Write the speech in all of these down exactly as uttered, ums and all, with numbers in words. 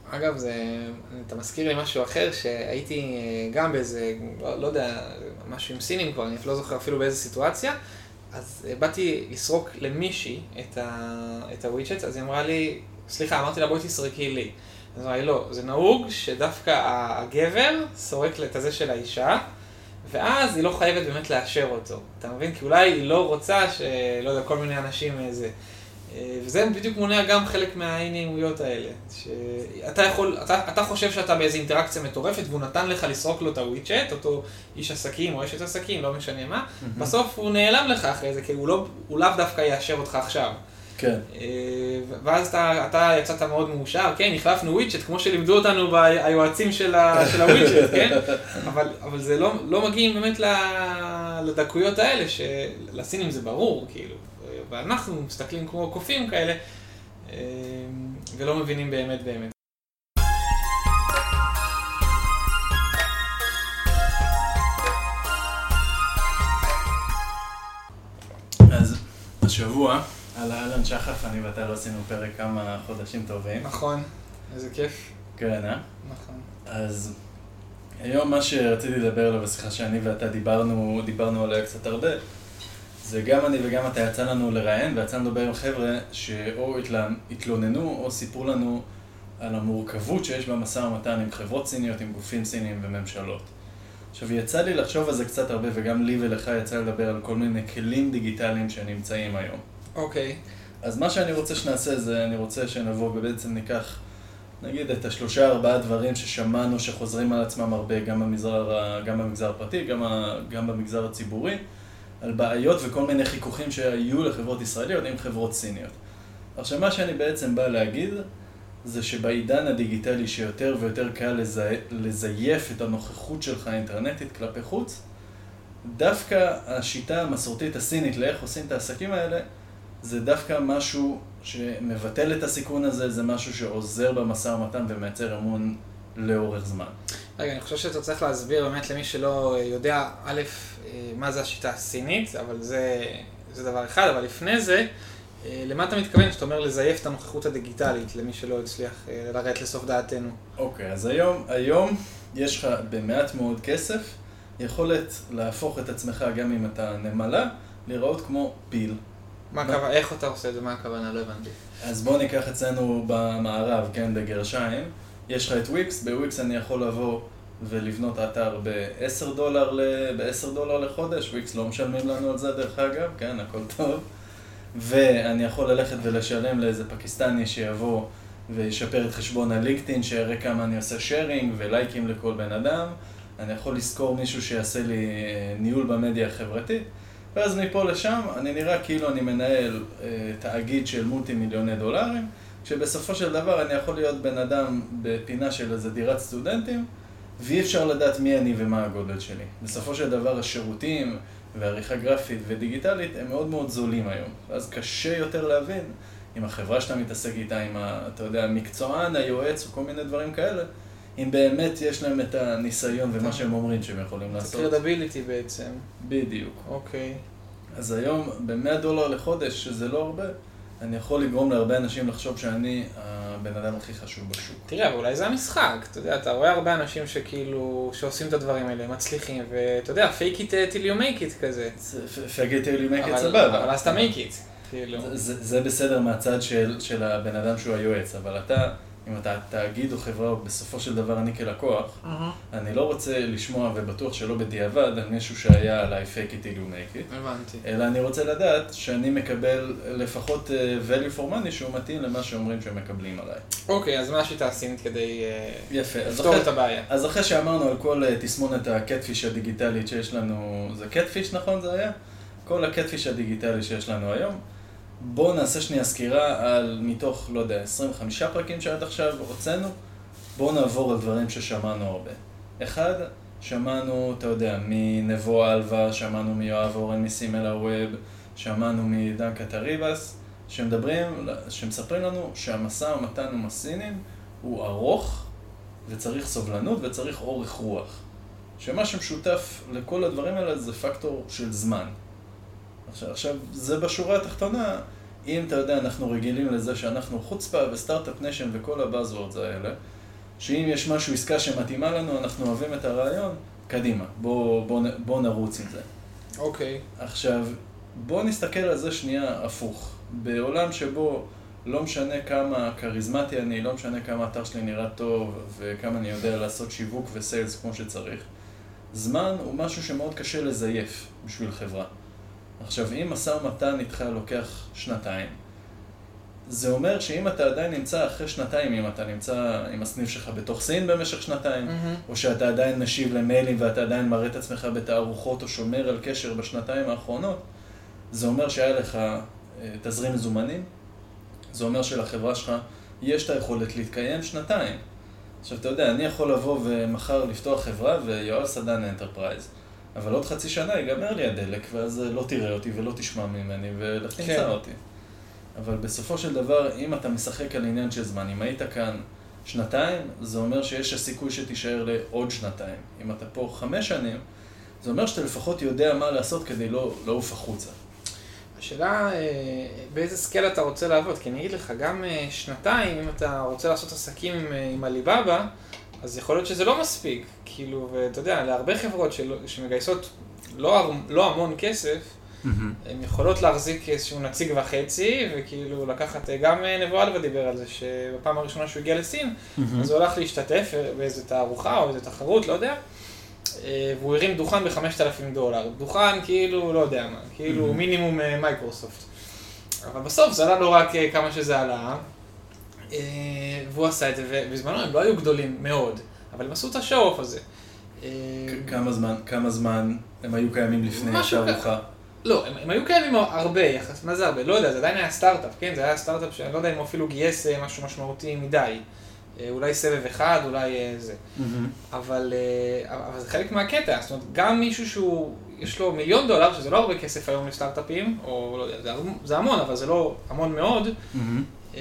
אגב, זה, אתה מזכיר לי משהו אחר, שהייתי גם באיזה, לא, לא יודע, משהו עם סינים כבר, אני לא זוכר אפילו באיזה סיטואציה, אז באתי לסרוק למישהי את, ה, את הוויצ'ט, אז היא אמרה לי, סליחה, אמרתי לה בואי תסרקי לי. אז אמרה לי, לא, זה נהוג שדווקא הגבר סורק את הזה של האישה, ואז היא לא חייבת באמת לאשר אותו. אתה מבין? כי אולי היא לא רוצה שלא יודע, כל מיני אנשים איזה. וזה בדיוק מונע גם חלק מהאי-נעימויות האלה. שאתה יכול, אתה, אתה חושב שאתה באיזו אינטראקציה מטורפת, והוא נתן לך לסרוק לו את הוויצ'ט, אותו איש עסקים או אשת עסקים, לא משנה מה, mm-hmm. בסוף הוא נעלם לך אחרי זה, כי הוא לא, הוא לאו דווקא יאשר אותך עכשיו. כן. ואז אתה, אתה יצאת מאוד מאושר, כן, החלפנו וויצ'ט, כמו שלימדו אותנו ביועצים של, ה, של הוויצ'ט, כן? אבל, אבל זה לא, לא מגיעים באמת לדקויות האלה, שלסינים זה ברור, כאילו. ואנחנו מסתכלים כמו קופים כאלה, ולא מבינים באמת באמת. אז השבוע, על אהלן שחף, אני ואתה לא עשינו פרק כמה חודשים טובים. נכון, איזה כיף. כן, אה? נכון. אז היום מה שרציתי לדבר עליו בשיחה שאני ואתה דיברנו, דיברנו עליה קצת הרבה, זה גם אני וגם אתה יצא לנו לראיין, ויצא לדבר עם חבר'ה שאו התלוננו או סיפרו לנו על המורכבות שיש במשא ומתן עם חברות סיניות, עם גופים סיניים וממשלות. עכשיו יצא לי לחשוב על זה קצת הרבה, וגם לי ולך יצא לדבר על כל מיני כלים דיגיטליים שנמצאים היום. אוקיי. אז מה שאני רוצה שנעשה זה, אני רוצה שנבוא ובעצם ניקח, נגיד את השלושה ארבעה דברים ששמענו שחוזרים על עצמם הרבה, גם במגזר, גם במגזר הפרטי, גם, גם במגזר הציבורי, על בעיות וכל מיני חיכוכים שהיו לחברות ישראליות עם חברות סיניות. עכשיו, מה שאני בעצם בא להגיד, זה שבעידן הדיגיטלי שיותר ויותר קל לזי... לזייף את הנוכחות שלך האינטרנטית כלפי חוץ, דווקא השיטה המסורתית הסינית לאיך עושים את העסקים האלה, זה דווקא משהו שמבטל את הסיכון הזה, זה משהו שעוזר במשא ומתן ומייצר אמון לאורך זמן. רגע, אני חושב שאתה צריך להסביר באמת למי שלא יודע, א', מה זה השיטה הסינית, אבל זה, זה דבר אחד, אבל לפני זה, למה אתה מתכוון שאתה אומר לזייף את הנוכחות הדיגיטלית, למי שלא הצליח לרדת לסוף דעתנו? אוקיי, אז היום, היום יש לך במעט מאוד כסף, יכולת להפוך את עצמך, גם אם אתה נמלה, לראות כמו פיל. מה הכוונה? איך אתה עושה את זה? מה הכוונה? לא הבנתי. אז בוא ניקח אצלנו במערב, כן, בגרשיים. יש לך את וויקס, בוויקס אני יכול לבוא ולבנות אתר ב-עשרה דולר, ב-עשרה דולר לחודש, וויקס לא משלמים לנו על זה דרך אגב, כן, הכל טוב. ואני יכול ללכת ולשלם לאיזה פקיסטני שיבוא וישפר את חשבון הלינקדאין, שיראה כמה אני עושה שיירינג ולייקים לכל בן אדם. אני יכול לזכור מישהו שיעשה לי ניהול במדיה החברתית. ואז מפה לשם אני נראה כאילו אני מנהל אה, תאגיד של מולטי מיליוני דולרים, שבסופו של דבר אני יכול להיות בן אדם בפינה של איזה דירת סטודנטים, ואי אפשר לדעת מי אני ומה הגודל שלי. בסופו של דבר השירותים ועריכה גרפית ודיגיטלית הם מאוד מאוד זולים היום. אז קשה יותר להבין אם החברה שאתה מתעסק איתה, עם ה, אתה יודע, המקצוען, היועץ או כל מיני דברים כאלה, אם באמת יש להם את הניסיון ומה שהם אומרים שהם יכולים לעשות. זה credibility בעצם. בדיוק. אוקיי. אז היום ב-מאה דולר לחודש, שזה לא הרבה, אני יכול לגרום להרבה אנשים לחשוב שאני הבן אדם הכי חשוב בשוק. תראה, אבל אולי זה המשחק. אתה יודע, אתה רואה הרבה אנשים שכאילו, שעושים את הדברים האלה, מצליחים, ואתה יודע, fake it till you make it כזה. fake it till you make it סבבה. אבל אז אתה make it. זה בסדר מהצד של הבן אדם שהוא היועץ, אבל אתה... אם אתה תאגיד או חברה, בסופו של דבר אני כלקוח, uh-huh. אני לא רוצה לשמוע ובטוח שלא בדיעבד על מישהו שהיה עליי fake it till you make it. הבנתי. אלא אני רוצה לדעת שאני מקבל לפחות value for money שהוא מתאים למה שאומרים שהם מקבלים עליי. אוקיי, אז מה השיטה הסינית כדי יפה. לפתור את הבעיה? אז אחרי שאמרנו על כל תסמונת הקטפיש הדיגיטלית שיש לנו, זה קטפיש נכון זה היה? כל הקטפיש הדיגיטלי שיש לנו היום, בואו נעשה שנייה סקירה על מתוך, לא יודע, עשרים וחמישה פרקים שעד עכשיו הוצאנו, בואו נעבור על דברים ששמענו הרבה. אחד, שמענו, אתה יודע, מנבו אלווה, שמענו מיואב אורן מסימל הווב, שמענו מדן קטריבס, שמדברים, שמספרים לנו שהמשא ומתן עם הסינים הוא ארוך וצריך סובלנות וצריך אורך רוח. שמה שמשותף לכל הדברים האלה זה פקטור של זמן. עכשיו, עכשיו, זה בשורה התחתונה, אם אתה יודע, אנחנו רגילים לזה שאנחנו חוצפה וסטארט-אפ ניישן וכל הבאזוורדס האלה, שאם יש משהו עסקה שמתאימה לנו, אנחנו אוהבים את הרעיון, קדימה, בוא, בוא, בוא נרוץ עם זה. אוקיי. עכשיו, בוא נסתכל על זה שנייה הפוך. בעולם שבו לא משנה כמה קריזמטי אני, לא משנה כמה האתר שלי נראה טוב, וכמה אני יודע לעשות שיווק וסיילס כמו שצריך, זמן הוא משהו שמאוד קשה לזייף בשביל חברה. עכשיו, אם משא ומתן איתך לוקח שנתיים, זה אומר שאם אתה עדיין נמצא אחרי שנתיים, אם אתה נמצא עם הסניף שלך בתוך סין במשך שנתיים, mm-hmm. או שאתה עדיין משיב למיילים ואתה עדיין מראה את עצמך בתערוכות או שומר על קשר בשנתיים האחרונות, זה אומר שהיה לך תזרים מזומנים, זה אומר שלחברה שלך יש את היכולת להתקיים שנתיים. עכשיו, אתה יודע, אני יכול לבוא ומחר לפתוח חברה ויואל סדן אנטרפרייז, אבל עוד חצי שנה ייגמר לי הדלק, ואז לא תראה אותי ולא תשמע ממני ולך תמצא כן. אותי. אבל בסופו של דבר, אם אתה משחק על עניין של זמן, אם היית כאן שנתיים, זה אומר שיש הסיכוי שתישאר לעוד שנתיים. אם אתה פה חמש שנים, זה אומר שאתה לפחות יודע מה לעשות כדי לא לעוף החוצה. השאלה, באיזה סקייל אתה רוצה לעבוד? כי אני אגיד לך, גם שנתיים, אם אתה רוצה לעשות עסקים עם, עם עליבאבא, אז יכול להיות שזה לא מספיק. כאילו, ואתה יודע, להרבה חברות של, שמגייסות לא, לא המון כסף, הן יכולות להחזיק איזשהו נציג וחצי, וכאילו לקחת, גם נבואל ודיבר על זה, שבפעם הראשונה שהוא הגיע לסין, אז הוא הולך להשתתף באיזו תערוכה או איזו תחרות, לא יודע, והוא הרים דוכן ב-חמשת אלפים דולר. דוכן כאילו, לא יודע מה, כאילו מינימום מייקרוסופט. אבל בסוף זה עלה לא רק כמה שזה עלה, והוא עשה את זה, ובזמנו הם לא היו גדולים מאוד, אבל הם עשו את השואו-אוף הזה. כמה זמן, כמה זמן הם היו קיימים לפני התערוכה? לא, הם, הם היו קיימים הרבה יחס, מה זה הרבה? לא יודע, זה עדיין היה סטארט-אפ, כן? זה היה סטארט-אפ שאני לא יודע אם הוא אפילו גייס משהו משמעותי מדי. אולי סבב אחד, אולי זה. Mm-hmm. אבל, אבל זה חלק מהקטע, זאת אומרת, גם מישהו שהוא, יש לו מיליון דולר, שזה לא הרבה כסף היום לסטארט-אפים, או לא יודע, זה, זה המון, אבל זה לא המון מאוד. Mm-hmm.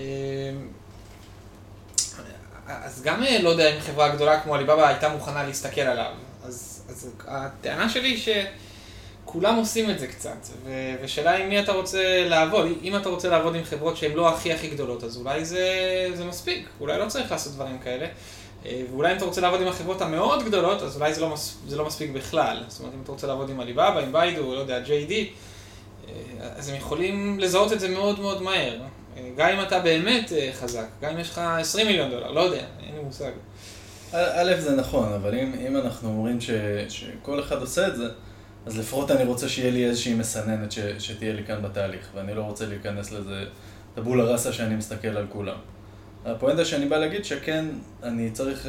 אז גם לא יודע אם חברה גדולה כמו עליבאבא הייתה מוכנה להסתכל עליו. אז, אז הטענה שלי היא ש... כולם עושים את זה קצת, ו- ושאלה עם מי אתה רוצה לעבוד. אם אתה רוצה לעבוד עם חברות שהן לא הכי הכי גדולות, אז אולי זה, זה מספיק, אולי לא צריך לעשות דברים כאלה. ואולי אם אתה רוצה לעבוד עם החברות המאוד גדולות, אז אולי זה לא, מס- זה לא מספיק בכלל. זאת אומרת, אם אתה רוצה לעבוד עם עליבאבא, עם ביידו, לא יודע, ג'יי די, אז הם יכולים לזהות את זה מאוד מאוד מהר. גם אם אתה באמת חזק, גם אם יש לך עשרים מיליון דולר, לא יודע, אין לי מושג. א', זה נכון, אבל אם, אם אנחנו אומרים ש- שכל אחד עושה את זה, אז לפחות אני רוצה שיהיה לי איזושהי מסננת ש, שתהיה לי כאן בתהליך, ואני לא רוצה להיכנס לזה טבולה ראסה שאני מסתכל על כולם. הפואנטה שאני בא להגיד שכן, אני צריך,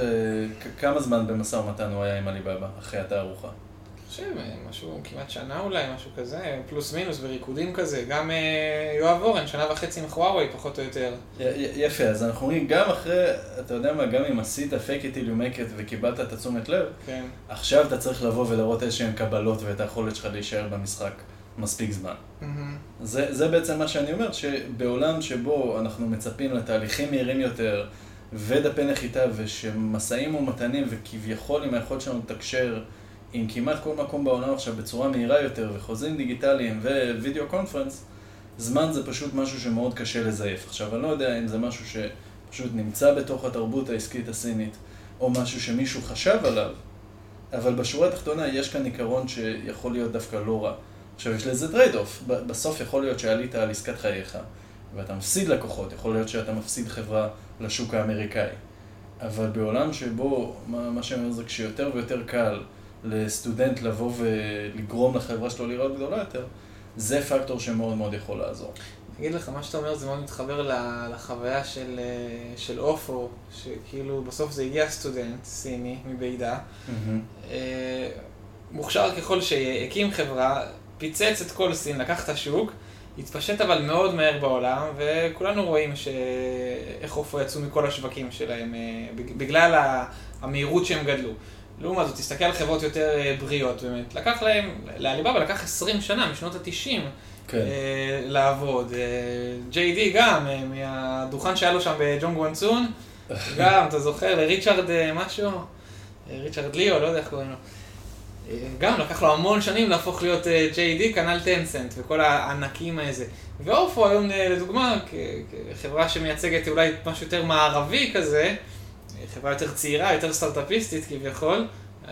כמה זמן במשא ומתן הוא היה עם עליבאבא אחרי התערוכה? אני חושב, משהו כמעט שנה אולי, משהו כזה, פלוס מינוס בריקודים כזה, גם יואב אורן, שנה וחצי עם חוואווי, פחות או יותר. יפה, אז אנחנו אומרים, גם אחרי, אתה יודע מה, גם אם עשית fake it till you make it וקיבלת את התשומת לב, כן. עכשיו אתה צריך לבוא ולראות איזשהן קבלות ואת היכולת שלך להישאר במשחק מספיק זמן. Mm-hmm. זה, זה בעצם מה שאני אומר, שבעולם שבו אנחנו מצפים לתהליכים מהירים יותר, ודפי נחיתה ושמסעים ומתנים וכביכול עם היכולת שלנו לתקשר עם כמעט כל מקום בעולם עכשיו בצורה מהירה יותר, וחוזים דיגיטליים ווידאו קונפרנס, זמן זה פשוט משהו שמאוד קשה לזייף. עכשיו, אני לא יודע אם זה משהו שפשוט נמצא בתוך התרבות העסקית הסינית, או משהו שמישהו חשב עליו, אבל בשורה התחתונה יש כאן עיקרון שיכול להיות דווקא לא רע. עכשיו, יש לזה טרייד אוף. בסוף יכול להיות שעלית על עסקת חייך, ואתה מפסיד לקוחות, יכול להיות שאתה מפסיד חברה לשוק האמריקאי. אבל בעולם שבו, מה, מה שאני אומר זה כשיותר ויותר קל, לסטודנט לבוא ולגרום לחברה שלו לראות גדולה יותר, זה פקטור שמאוד מאוד יכול לעזור. אני אגיד לך, מה שאתה אומר זה מאוד מתחבר לחוויה של, של אופו, שכאילו בסוף זה הגיע סטודנט סיני מבידה, mm-hmm. מוכשר ככל שהקים חברה, פיצץ את כל סין, לקח את השוק, התפשט אבל מאוד מהר בעולם, וכולנו רואים שאיך אופו יצאו מכל השווקים שלהם, בגלל המהירות שהם גדלו. לעומת זאת, תסתכל על חברות יותר בריאות, באמת. לקח להם, לעליבאבא לקח עשרים שנה, משנות ה-תשעים, כן. אה, לעבוד. אה, ג'יי די גם, אה, מהדוכן שהיה לו שם בג'ונג וואנסון, גם, אתה זוכר, לריצ'רד אה, משהו, אה, ריצ'רד ליאו, לא יודע איך קוראים לו. אה, גם לקח לו המון שנים להפוך להיות אה, ג'יי די, כנ"ל טנסנט, וכל הענקים האלה. ואופו היום, לדוגמה, כחברה שמייצגת אולי משהו יותר מערבי כזה, חברה יותר צעירה, יותר סטארט-אפיסטית כביכול,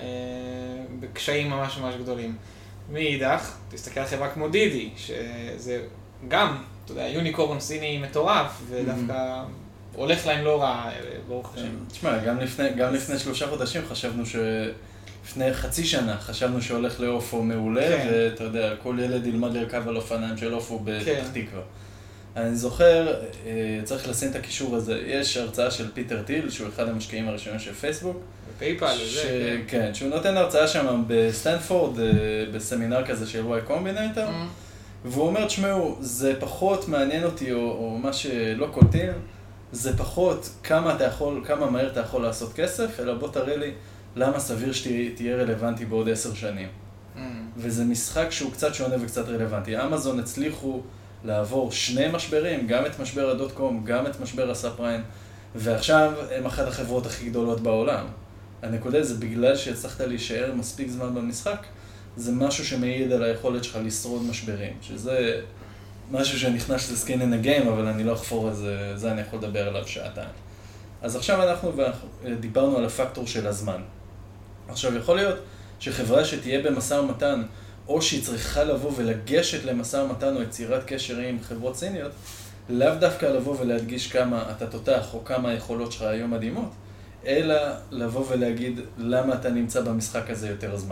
בקשיים ממש ממש גדולים. מאידך, תסתכל על חברה כמו דידי, שזה גם, אתה יודע, יוניקורן סיני מטורף, ודווקא הולך להם לא רע, ברוך השם. תשמע, גם לפני, גם לפני שלושה חודשים חשבנו ש... לפני חצי שנה חשבנו שהולך לאופו מעולה, כן. ואתה יודע, כל ילד ילמד לרכב על אופניים של אופו בפתח כן. תקווה. אני זוכר, צריך לשים את הקישור הזה, יש הרצאה של פיטר טיל, שהוא אחד המשקיעים הראשונים של פייסבוק. בפייפל, ש... זה, כן. כן, שהוא נותן הרצאה שם בסטנפורד, בסמינר כזה של Y Combinator, mm. והוא אומר, תשמעו, זה פחות מעניין אותי, או, או מה שלא קולטים, זה פחות כמה אתה יכול, כמה מהר אתה יכול לעשות כסף, אלא בוא תראה לי למה סביר שתהיה רלוונטי בעוד עשר שנים. Mm. וזה משחק שהוא קצת שונה וקצת רלוונטי. אמזון הצליחו לעבור שני משברים, גם את משבר הדוט קום, גם את משבר הסאב-פריים, ועכשיו הם אחת החברות הכי גדולות בעולם. הנקודה זה בגלל שהצלחת להישאר מספיק זמן במשחק, זה משהו שמעיד על היכולת שלך לשרוד משברים, שזה משהו שנכנס לסקין אין הגיים, אבל אני לא אחפור על זה, זה אני יכול לדבר עליו שעתיים. אז עכשיו אנחנו דיברנו על הפקטור של הזמן. עכשיו יכול להיות שחברה שתהיה במשא ומתן, או שהיא צריכה לבוא ולגשת למשא ומתן או יצירת קשר עם חברות סיניות, לאו דווקא לבוא ולהדגיש כמה אתה תותח או כמה היכולות שלך היום מדהימות, אלא לבוא ולהגיד למה אתה נמצא במשחק הזה יותר זמן.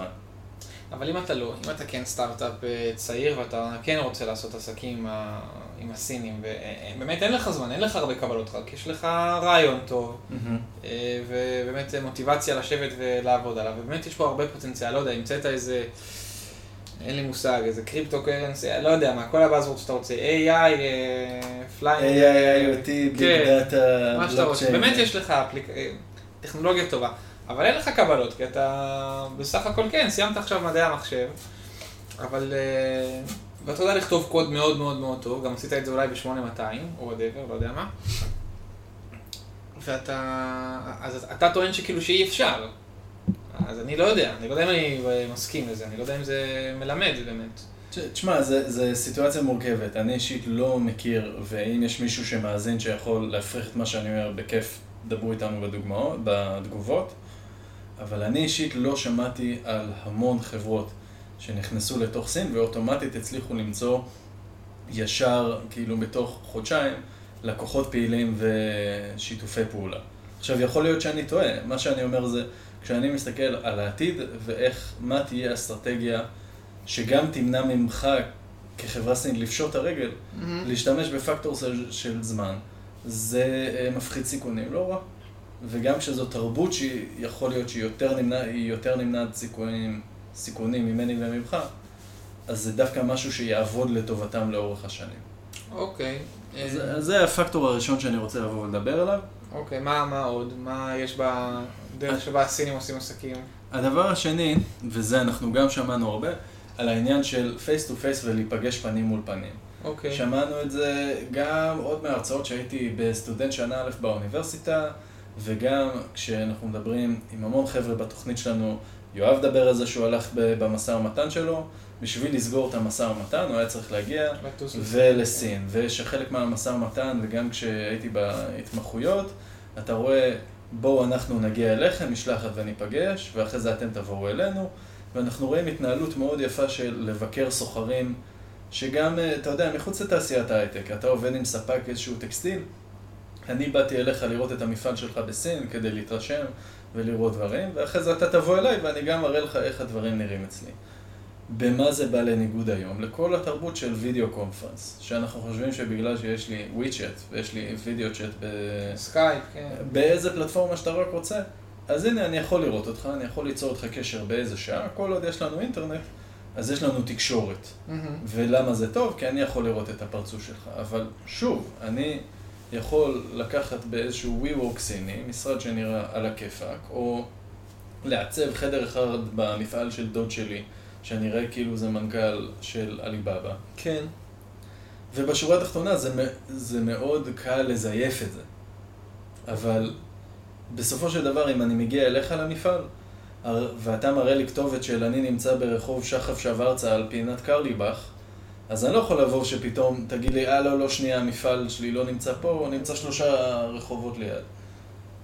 אבל אם אתה לא, אם אתה כן סטארט-אפ צעיר ואתה כן רוצה לעשות עסקים עם הסינים, ובאמת אין לך זמן, אין לך הרבה קבלות, רק יש לך רעיון טוב, mm-hmm. ובאמת מוטיבציה לשבת ולעבוד עליו, ובאמת יש פה הרבה פוטנציאל, לא יודע, המצאת איזה, אין לי מושג, איזה קריפטו קרנסי, לא יודע מה, כל הבאזוורד שאתה רוצה, איי איי, פליינג, איי איי, איי או טי, ביג דאטה, מה שאתה רוצה, באמת יש לך טכנולוגיה טובה. אבל אין לך קבלות, כי אתה בסך הכל כן, סיימת עכשיו מדעי המחשב, אבל ואתה יודע לכתוב קוד מאוד מאוד מאוד טוב, גם עשית את זה אולי ב-שמונה מאתיים, או whatever, לא יודע מה. ואתה, אז אתה טוען שכאילו שאי אפשר. אז אני לא יודע, אני לא יודע אם אני מסכים לזה, אני לא יודע אם זה מלמד באמת. תשמע, זה סיטואציה מורכבת, אני אישית לא מכיר, ואם יש מישהו שמאזין שיכול להפריך את מה שאני אומר בכיף, דברו איתנו בדוגמאות, בתגובות. אבל אני אישית לא שמעתי על המון חברות שנכנסו לתוך סין ואוטומטית הצליחו למצוא ישר, כאילו בתוך חודשיים, לקוחות פעילים ושיתופי פעולה. עכשיו יכול להיות שאני טועה, מה שאני אומר זה, כשאני מסתכל על העתיד ואיך, מה תהיה אסטרטגיה שגם תמנע ממך כחברה סינית לפשוט הרגל, mm-hmm. להשתמש בפקטור של, של זמן, זה מפחית סיכונים, לא רע. וגם כשזו תרבות שיכול להיות שהיא יותר נמנע, היא יותר נמנעת סיכונים, סיכונים ממני וממך, אז זה דווקא משהו שיעבוד לטובתם לאורך השנים. אוקיי. אז, אז זה הפקטור הראשון שאני רוצה לבוא ולדבר עליו. אוקיי, מה, מה עוד? מה יש בדרך שבה הסינים עושים עסקים? הדבר השני, וזה אנחנו גם שמענו הרבה, על העניין של פייס טו פייס ולהיפגש פנים מול פנים. אוקיי. שמענו את זה גם עוד מההרצאות שהייתי בסטודנט שנה א' באוניברסיטה, וגם כשאנחנו מדברים עם המון חבר'ה בתוכנית שלנו, יואב דבר על זה שהוא הלך במשא ומתן שלו, בשביל לסגור את המשא ומתן, הוא היה צריך להגיע ולסין. ושחלק מהמשא ומתן, וגם כשהייתי בהתמחויות, אתה רואה, בואו אנחנו נגיע אליכם, משלחת וניפגש, ואחרי זה אתם תבואו אלינו, ואנחנו רואים התנהלות מאוד יפה של לבקר סוחרים, שגם, אתה יודע, מחוץ לתעשיית ההייטק, אתה עובד עם ספק איזשהו טקסטיל, אני באתי אליך לראות את המפעל שלך בסין כדי להתרשם ולראות דברים, ואחרי זה אתה תבוא אליי ואני גם אראה לך איך הדברים נראים אצלי. במה זה בא לניגוד היום? לכל התרבות של וידאו קונפרנס, שאנחנו חושבים שבגלל שיש לי וויצ'אט ויש לי וידאו צ'אט בסקייפ, כן. באיזה פלטפורמה שאתה רק רוצה, אז הנה אני יכול לראות אותך, אני יכול ליצור אותך קשר באיזה שעה, כל עוד יש לנו אינטרנט, אז יש לנו תקשורת. Mm-hmm. ולמה זה טוב? כי אני יכול לראות את הפרצוף שלך. אבל שוב, אני יכול לקחת באיזשהו WeWork סיני, משרד שנראה על הכיפק, או לעצב חדר אחד במפעל של דוד שלי, שאני רואה כאילו זה מנכ"ל של עליבאבא. כן. ובשורה התחתונה זה, זה מאוד קל לזייף את זה. אבל בסופו של דבר, אם אני מגיע אליך למפעל, ואתה מראה לי כתובת של אני נמצא ברחוב שחף שוורצה על פינת קרליבך, אז אני לא יכול לבוא שפתאום תגיד לי, אה לא, לא, שנייה, המפעל שלי לא נמצא פה, הוא נמצא שלושה רחובות ליד.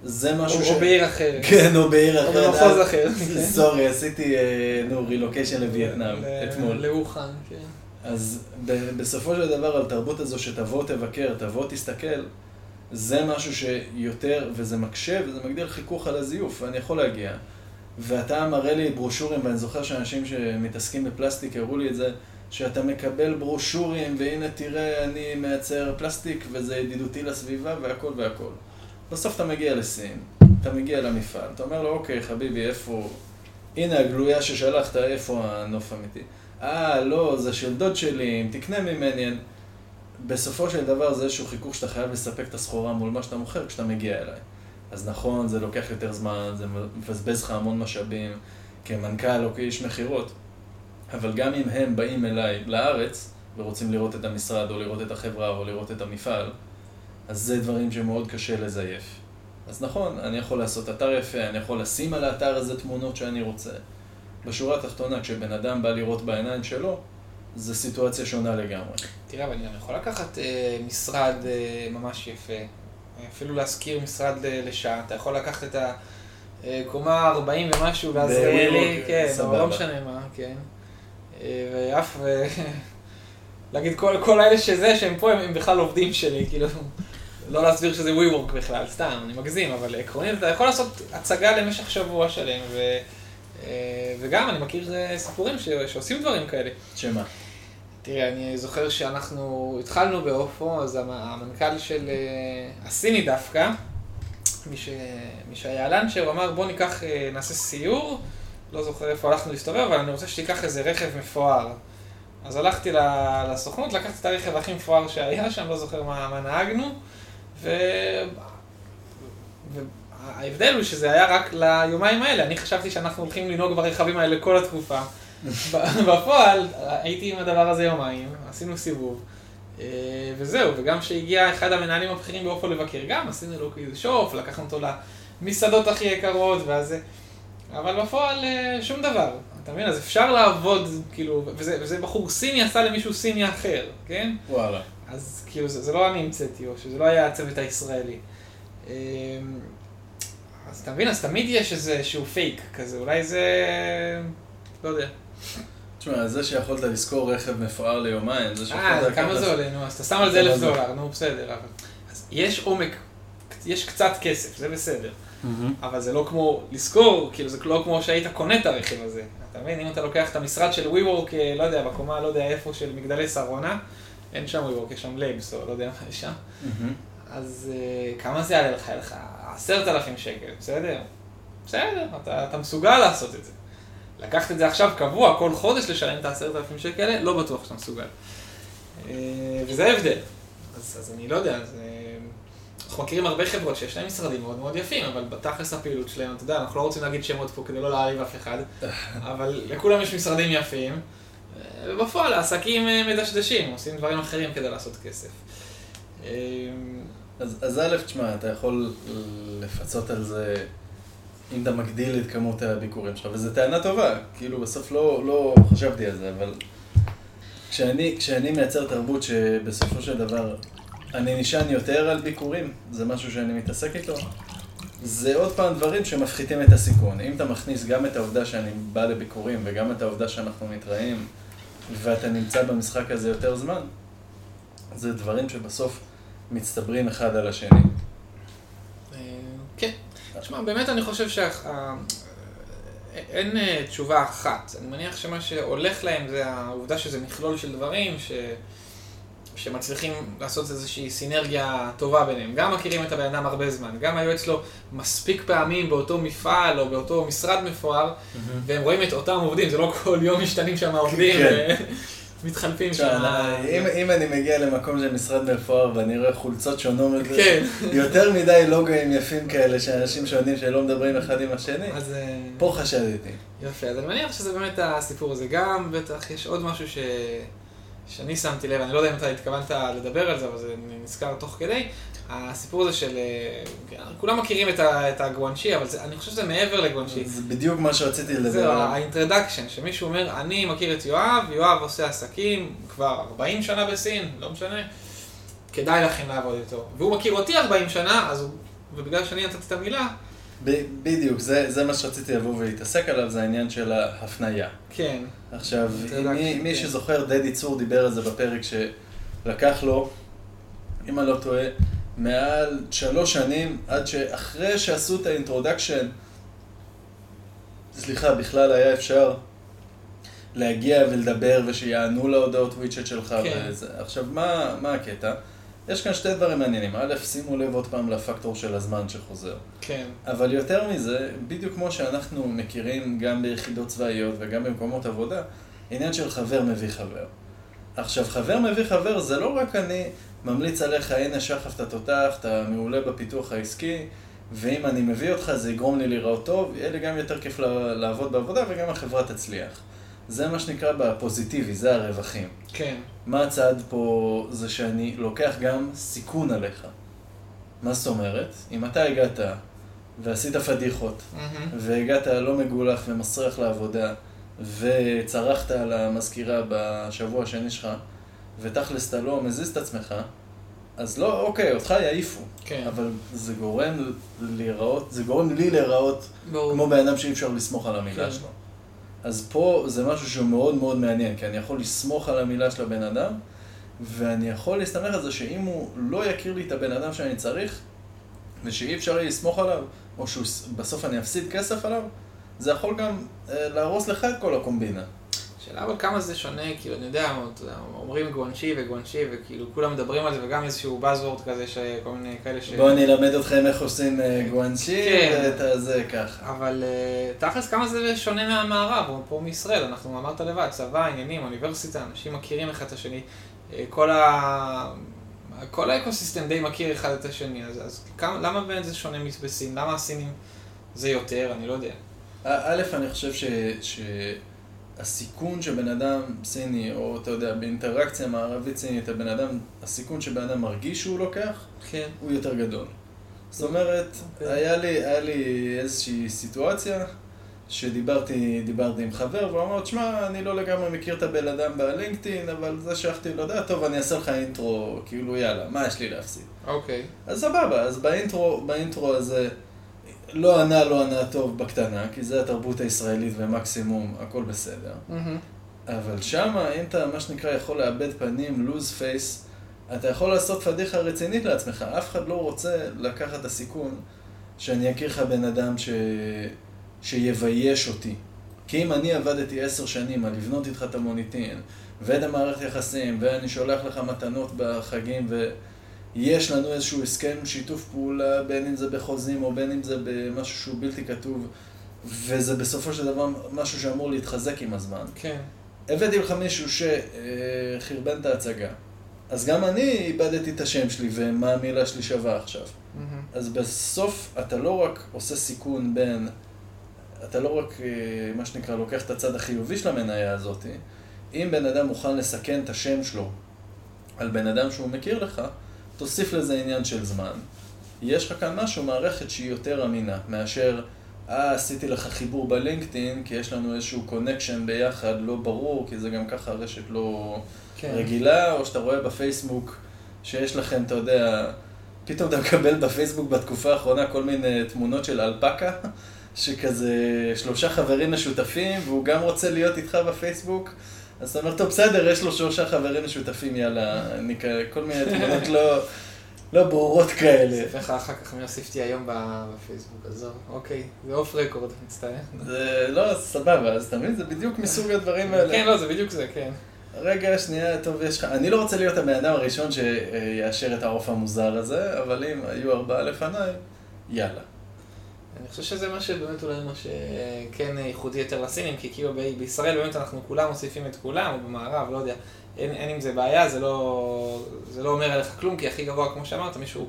זה משהו או, ש... או בעיר אחרת. כן, או בעיר אחרת. או במחוז אחר. סורי, עשיתי, נו, רילוקיישן לווייטנאם, אתמול. לאוחן, כן. אז בסופו של דבר, על תרבות הזו שתבוא תבקר, תבוא תסתכל, זה משהו שיותר, וזה מקשה, וזה מגדיל חיכוך על הזיוף, ואני יכול להגיע. ואתה מראה לי ברושורים, ואני זוכר שאנשים שמתעסקים בפלסטיק הראו לי את זה, שאתה מקבל ברושורים, והנה תראה, אני מייצר פלסטיק, וזה ידידותי לסביבה, והכל והכל. בסוף אתה מגיע לסין, אתה מגיע למפעל, אתה אומר לו, אוקיי, חביבי, איפה... הנה הגלויה ששלחת, איפה הנוף אמיתי? אה, לא, זה של דוד שלי, אם תקנה ממני. בסופו של דבר זה איזשהו חיכוך שאתה חייב לספק את הסחורה מול מה שאתה מוכר כשאתה מגיע אליי. אז נכון, זה לוקח יותר זמן, זה מבזבז לך המון משאבים, כמנכ"ל או כאיש מחירות. אבל גם אם הם באים אליי לארץ, ורוצים לראות את המשרד, או לראות את החברה, או לראות את המפעל, אז זה דברים שמאוד קשה לזייף. אז נכון, אני יכול לעשות אתר יפה, אני יכול לשים על האתר הזה תמונות שאני רוצה. בשורה התחתונה, כשבן אדם בא לראות בעיניים שלו, זו סיטואציה שונה לגמרי. תראה, אבל אני יכול לקחת אה, משרד אה, ממש יפה, אפילו להזכיר משרד לשעה, אתה יכול לקחת את הקומה ארבעים ומשהו, ואז לי, כן, אבל לא משנה מה, כן. ואף, להגיד כל, כל האלה שזה, שהם פה, הם, הם בכלל עובדים שלי, כאילו, לא להסביר שזה WeWork בכלל, סתם, אני מגזים, אבל עקרונית, אתה יכול לעשות הצגה למשך שבוע שלם, ו, וגם אני מכיר סיפורים ש, שעושים דברים כאלה. שמה? תראה, אני זוכר שאנחנו התחלנו באופו, אז המנכ"ל של הסיני דווקא, מי, ש, מי שהיה לנצ'ר, הוא אמר בוא ניקח, נעשה סיור, לא זוכר איפה הלכנו להסתובב, אבל אני רוצה שתיקח איזה רכב מפואר. אז הלכתי לסוכנות, לקחתי את הרכב הכי מפואר שהיה שם, לא זוכר מה, מה נהגנו, ו... וההבדל הוא שזה היה רק ליומיים האלה, אני חשבתי שאנחנו הולכים לנהוג ברכבים האלה כל התקופה. בפועל, הייתי עם הדבר הזה יומיים, עשינו סיבוב, וזהו, וגם שהגיע אחד המנהלים הבכירים באופו לבקר, גם עשינו לו כאילו שוף, לקחנו אותו למסעדות הכי יקרות, ואז... אבל בפועל שום דבר, אתה מבין? אז אפשר לעבוד, כאילו, וזה, וזה בחור סיני עשה למישהו סיני אחר, כן? וואלה. אז כאילו, זה, זה לא אני המצאתי, או שזה לא היה הצוות הישראלי. אז אתה מבין, אז תמיד יש איזשהו פייק כזה, אולי זה... לא יודע. תשמע, זה שיכולת לזכור רכב מפואר ליומיים, זה שיכולת... אה, כמה זה עולה, נו, אז אתה שם על זה אלף דולר, נו, בסדר, אבל... אז יש עומק, יש קצת כסף, זה בסדר. אבל זה לא כמו לזכור, כאילו זה לא כמו שהיית קונה את הרכב הזה. אתה מבין, אם אתה לוקח את המשרד של WeWork, לא יודע, בקומה, לא יודע איפה, של מגדלי שרונה, אין שם WeWork, יש שם Labs, או לא יודע מה יש שם. אז כמה זה יעלה לך? יעלה לך עשרת אלפים שקל, בסדר? בסדר, אתה, אתה מסוגל לעשות את זה. לקחת את זה עכשיו קבוע, כל חודש לשלם את העשרת אלפים שקל האלה, לא בטוח שאתה מסוגל. וזה ההבדל. אז, אז אני לא יודע, אז... אנחנו מכירים הרבה חברות שיש להם משרדים מאוד מאוד יפים, אבל בתכלס הפעילות שלהם, אתה יודע, אנחנו לא רוצים להגיד שמות פה כדי לא להעליב אף אחד, אבל לכולם יש משרדים יפים, ובפועל העסקים מדשדשים, עושים דברים אחרים כדי לעשות כסף. אז, אז א', תשמע, אתה יכול לפצות על זה אם אתה מגדיל את כמות הביקורים שלך, וזו טענה טובה, כאילו בסוף לא, לא חשבתי על זה, אבל כשאני, כשאני מייצר תרבות שבסופו של דבר אני נשען יותר על ביקורים, זה משהו שאני מתעסק איתו. זה עוד פעם דברים שמפחיתים את הסיכון. אם אתה מכניס גם את העובדה שאני בא לביקורים וגם את העובדה שאנחנו מתראים ואתה נמצא במשחק הזה יותר זמן, זה דברים שבסוף מצטברים אחד על השני. כן. תשמע, באמת אני חושב שאין תשובה אחת. אני מניח שמה שהולך להם זה העובדה שזה מכלול של דברים ש... שמצליחים לעשות איזושהי סינרגיה טובה ביניהם. גם מכירים את הבן אדם הרבה זמן, גם היו אצלו מספיק פעמים באותו מפעל או באותו משרד מפואר, והם רואים את אותם עובדים, זה לא כל יום משתנים שם העובדים ומתחלפים שם. אם אני מגיע למקום של משרד מפואר ואני רואה חולצות שונות, יותר מדי לוגויים יפים כאלה שאנשים שונים שלא מדברים אחד עם השני, פה חשדתי. יפה, אז אני מניח שזה באמת הסיפור הזה. גם בטח יש עוד משהו ש... שאני שמתי לב, אני לא יודע אם אתה התכוונת לדבר על זה, אבל זה נזכר תוך כדי. הסיפור הזה של... כולם מכירים את הגואנשי, אבל זה, אני חושב שזה מעבר לגואנשי. זה בדיוק מה שרציתי לדבר. זה האינטרדקשן, שמישהו אומר, אני מכיר את יואב, יואב עושה עסקים כבר ארבעים שנה בסין, לא משנה, כדאי לכם לעבוד איתו. והוא מכיר אותי ארבעים שנה, אז הוא ובגלל שאני נתתי את המילה... ב- בדיוק, זה, זה מה שרציתי לבוא ולהתעסק עליו, זה העניין של ההפניה. כן. עכשיו, מי, מי כן. שזוכר, דדי צור דיבר על זה בפרק שלקח לו, אם אני לא טועה, מעל שלוש שנים, עד שאחרי שעשו את האינטרודקשן, סליחה, בכלל היה אפשר להגיע ולדבר ושיענו להודעות וויצ'ט שלך. כן. וזה. עכשיו, מה, מה הקטע? יש כאן שתי דברים מעניינים. א', שימו לב עוד פעם לפקטור של הזמן שחוזר. כן. אבל יותר מזה, בדיוק כמו שאנחנו מכירים גם ביחידות צבאיות וגם במקומות עבודה, עניין של חבר מביא חבר. עכשיו, חבר מביא חבר זה לא רק אני ממליץ עליך, הנה שחף את התותח, אתה מעולה בפיתוח העסקי, ואם אני מביא אותך זה יגרום לי לראות טוב, יהיה לי גם יותר כיף לעבוד בעבודה וגם החברה תצליח. זה מה שנקרא בפוזיטיבי, זה הרווחים. כן. מה הצעד פה זה שאני לוקח גם סיכון עליך. מה זאת אומרת? אם אתה הגעת ועשית פדיחות, Mm-hmm. והגעת לא מגולח ומסריח לעבודה, וצרחת על המזכירה בשבוע השני שלך, ותכלס אתה לא מזיז את עצמך, אז לא, אוקיי, אותך יעיפו. כן. אבל זה גורם להיראות, זה גורם לי להיראות ברור. כמו בן אדם שאי אפשר לסמוך על המילה כן. שלו. אז פה זה משהו שהוא מאוד מאוד מעניין, כי אני יכול לסמוך על המילה של הבן אדם, ואני יכול להסתמך על זה שאם הוא לא יכיר לי את הבן אדם שאני צריך, ושאי אפשר לי לסמוך עליו, או שבסוף אני אפסיד כסף עליו, זה יכול גם אה, להרוס לך את כל הקומבינה. שאלה אבל כמה זה שונה, כאילו, אני יודע, אומרים גואנשי וגואנשי, וכאילו כולם מדברים על זה, וגם איזשהו buzzword כזה, שכל מיני כאלה ש... בואו אני אלמד אתכם איך עושים אה, גואנשי, כן. ואת זה ככה. אבל אה, תכלס כמה זה שונה מהמערב, או פה מישראל, אנחנו אמרת לבד, צבא, עניינים, אוניברסיטה, אנשים מכירים אחד את השני, אה, כל ה... כל האקוסיסטם די מכיר אחד את השני, אז, אז כמה, למה באמת זה שונה בסין? למה הסינים זה יותר? אני לא יודע. א', אני חושב ש... ש... הסיכון שבן אדם סיני, או אתה יודע, באינטראקציה מערבית סינית, הבן אדם, הסיכון שבן אדם מרגיש שהוא לוקח, כן. הוא יותר גדול. זאת אומרת, okay. היה לי, היה לי איזושהי סיטואציה שדיברתי, דיברתי עם חבר, והוא אמר, תשמע, אני לא לגמרי מכיר את הבן אדם בלינקדאין, אבל זה שייכתי, לא יודע, טוב, אני אעשה לך אינטרו, כאילו, יאללה, מה יש לי להפסיד? אוקיי. Okay. אז סבבה, אז באינטרו, באינטרו הזה, לא ענה, לא ענה טוב בקטנה, כי זה התרבות הישראלית ומקסימום, הכל בסדר. Mm-hmm. אבל שמה, אם אתה, מה שנקרא, יכול לאבד פנים, lose face, אתה יכול לעשות פדיחה רצינית לעצמך. אף אחד לא רוצה לקחת את הסיכון שאני אכיר לך בן אדם ש... שיבייש אותי. כי אם אני עבדתי עשר שנים על לבנות איתך את המוניטין, ואת המערכת יחסים, ואני שולח לך מתנות בחגים, ו... יש לנו איזשהו הסכם שיתוף פעולה, בין אם זה בחוזים או בין אם זה במשהו שהוא בלתי כתוב, וזה בסופו של דבר משהו שאמור להתחזק עם הזמן. כן. הבאתי לך מישהו שחרבן את ההצגה, אז גם אני איבדתי את השם שלי ומה המילה שלי שווה עכשיו. Mm-hmm. אז בסוף אתה לא רק עושה סיכון בין, אתה לא רק, מה שנקרא, לוקח את הצד החיובי של המניה הזאת, אם בן אדם מוכן לסכן את השם שלו על בן אדם שהוא מכיר לך, תוסיף לזה עניין של זמן. יש לך כאן משהו, מערכת שהיא יותר אמינה, מאשר, אה, עשיתי לך חיבור בלינקדאין, כי יש לנו איזשהו קונקשן ביחד, לא ברור, כי זה גם ככה רשת לא כן. רגילה, או שאתה רואה בפייסבוק שיש לכם, אתה יודע, פתאום אתה מקבל בפייסבוק בתקופה האחרונה כל מיני תמונות של אלפקה, שכזה שלושה חברים משותפים, והוא גם רוצה להיות איתך בפייסבוק, אז אתה אומר, טוב, בסדר, יש לו שלושה חברים משותפים, יאללה, אני כל מיני תמונות לא, לא ברורות כאלה. אוסיף לך אחר כך מי הוסיפתי היום בפייסבוק, אז אוקיי, זה אוף רקורד, מצטער. זה לא, סבבה, אז תמיד זה בדיוק מסוג הדברים האלה. כן, לא, זה בדיוק זה, כן. רגע, שנייה, טוב, יש לך, אני לא רוצה להיות הבן אדם הראשון שיאשר את העוף המוזר הזה, אבל אם היו ארבעה לפניי, יאללה. אני חושב שזה מה שבאמת אולי מה שכן ייחודי יותר לסינים, כי כאילו בישראל באמת אנחנו כולם מוסיפים את כולם, או במערב, לא יודע, אין, אין עם זה בעיה, זה לא, זה לא אומר עליך כלום, כי הכי גבוה, כמו שאמרת, מישהו,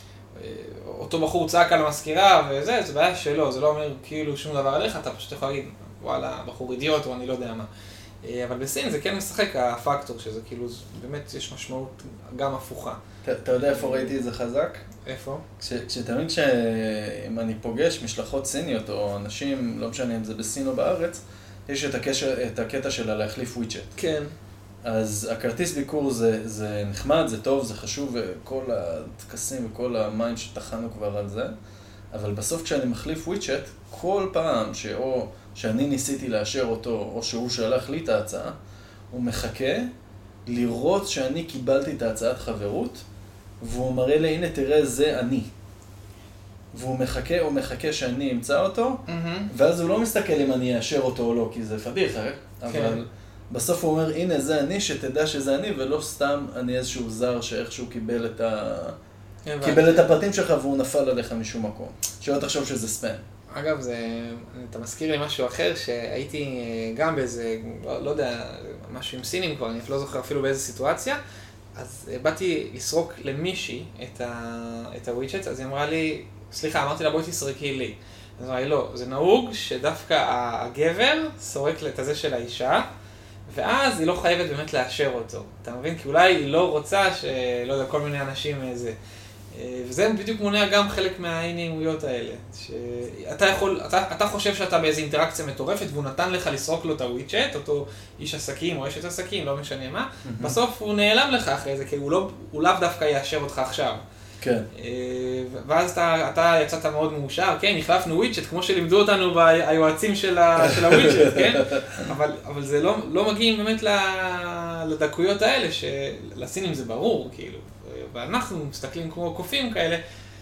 אותו בחור צעק על המזכירה וזה, זה בעיה שלו, זה לא אומר כאילו שום דבר עליך, אתה פשוט יכול להגיד, וואלה, בחור אידיוט, או אני לא יודע מה. אבל בסין זה כן משחק הפקטור, שזה כאילו, באמת יש משמעות גם הפוכה. אתה יודע איפה ראיתי את זה חזק? איפה? כשתמיד שאם אני פוגש משלחות סיניות או אנשים, לא משנה אם זה בסין או בארץ, יש את הקטע שלה להחליף וויצ'ט. כן. אז הכרטיס ביקור זה, זה נחמד, זה טוב, זה חשוב, כל הטקסים וכל המים שטחנו כבר על זה, אבל בסוף כשאני מחליף וויצ'ט, כל פעם שאו שאני ניסיתי לאשר אותו, או שהוא שלח לי את ההצעה, הוא מחכה לראות שאני קיבלתי את ההצעת חברות, והוא מראה לי, הנה תראה, זה אני. והוא מחכה, הוא מחכה שאני אמצא אותו, mm-hmm. ואז הוא לא מסתכל אם אני אאשר אותו או לא, כי זה פדיחה, אבל כן. בסוף הוא אומר, הנה זה אני, שתדע שזה אני, ולא סתם אני איזשהו זר שאיכשהו קיבל את, ה... קיבל את הפרטים שלך והוא נפל עליך משום מקום. שלא תחשוב שזה ספאם. אגב, זה, אתה מזכיר לי משהו אחר, שהייתי גם באיזה, לא, לא יודע, משהו עם סינים כבר, אני לא זוכר אפילו באיזה סיטואציה, אז באתי לסרוק למישהי את, ה, את הוויצ'ט, אז היא אמרה לי, סליחה, אמרתי לה, בואי תסרקי לי. אז אמרה לי, לא, זה נהוג שדווקא הגבר סורק את הזה של האישה, ואז היא לא חייבת באמת לאשר אותו. אתה מבין? כי אולי היא לא רוצה שלא יודע, כל מיני אנשים איזה. וזה בדיוק מונע גם חלק מהאי-נעימויות האלה. שאתה יכול, אתה, אתה חושב שאתה באיזו אינטראקציה מטורפת, והוא נתן לך לסרוק לו את הוויצ'ט, אותו איש עסקים או אשת עסקים, לא משנה מה. Mm-hmm. בסוף הוא נעלם לך אחרי זה, כי הוא לא, הוא לאו דווקא יאשר אותך עכשיו. כן. ואז אתה, אתה יצאת מאוד מאושר, כן, החלפנו וויצ'ט, כמו שלימדו אותנו ביועצים של, ה, של הוויצ'ט, כן? אבל, אבל זה לא, לא מגיעים באמת לדקויות האלה, שלסינים זה ברור, כאילו. ואנחנו מסתכלים כמו קופים כאלה,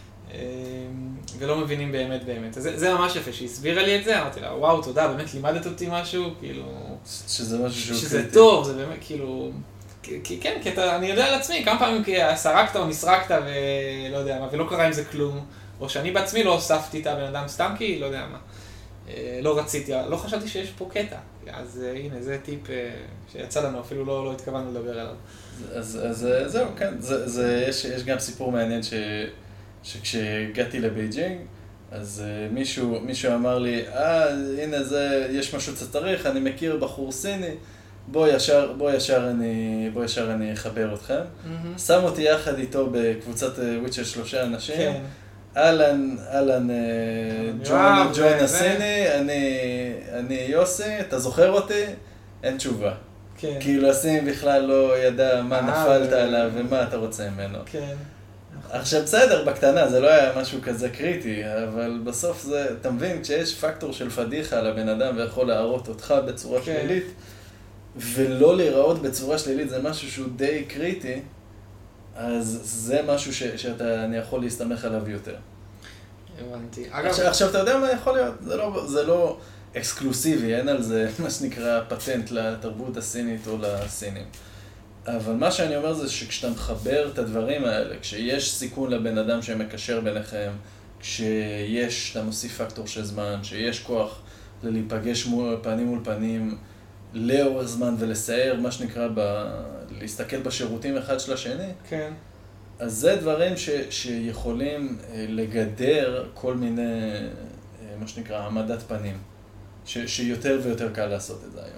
ולא מבינים באמת באמת. זה, זה ממש יפה, שהיא הסבירה לי את זה, אמרתי לה, וואו, תודה, באמת לימדת אותי משהו, כאילו... שזה משהו שהוא שזה קריטי. טוב, זה באמת, כאילו... כי כן, כי אתה, אני יודע על עצמי, כמה פעמים סרקת או נסרקת ולא יודע מה, ולא קרה עם זה כלום, או שאני בעצמי לא הוספתי את הבן אדם סתם כי לא יודע מה, לא רציתי, לא חשבתי שיש פה קטע, אז הנה, זה טיפ שיצא לנו, אפילו לא, לא התכוונו לדבר עליו. אז, אז זהו, כן, זה, זה, יש, יש גם סיפור מעניין ש, שכשהגעתי לבייג'ינג, אז מישהו, מישהו אמר לי, אה, הנה זה, יש משהו שצריך, אני מכיר בחור סיני, בוא ישר, בוא ישר אני, בוא ישר אני אחבר אתכם. Mm-hmm. שם אותי יחד איתו בקבוצת וויץ' של שלושה אנשים. כן. אלן, אלן, ג'ון, ג'ון הסיני, אני, אני יוסי, אתה זוכר אותי? אין תשובה. כן. כאילו הסיני בכלל לא ידע מה נפלת עליו ומה אתה רוצה ממנו. כן. עכשיו בסדר, בקטנה, זה לא היה משהו כזה קריטי, אבל בסוף זה, אתה מבין, כשיש פקטור של פדיחה לבן אדם ויכול להראות אותך בצורה כן. שלילית, ולא להיראות בצורה שלילית, זה משהו שהוא די קריטי, אז זה משהו ש, שאתה, אני יכול להסתמך עליו יותר. הבנתי. עכשיו, עכשיו, אתה יודע מה יכול להיות? זה לא, זה לא אקסקלוסיבי, אין על זה מה שנקרא פטנט לתרבות הסינית או לסינים. אבל מה שאני אומר זה שכשאתה מחבר את הדברים האלה, כשיש סיכון לבן אדם שמקשר ביניכם, כשיש, אתה מוסיף פקטור של זמן, שיש כוח להיפגש מול, פנים מול פנים, לאורך זמן ולסייר, מה שנקרא, ב... להסתכל בשירותים אחד של השני. כן. אז זה דברים ש... שיכולים לגדר כל מיני, מה שנקרא, העמדת פנים, ש... שיותר ויותר קל לעשות את זה היום.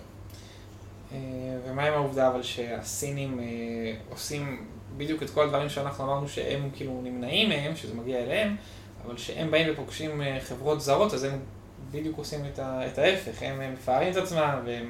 ומה עם העובדה אבל שהסינים עושים בדיוק את כל הדברים שאנחנו אמרנו שהם כאילו נמנעים מהם, שזה מגיע אליהם, אבל שהם באים ופוגשים חברות זרות, אז הם בדיוק עושים את, ה, את ההפך, הם מפארים את עצמם, והם...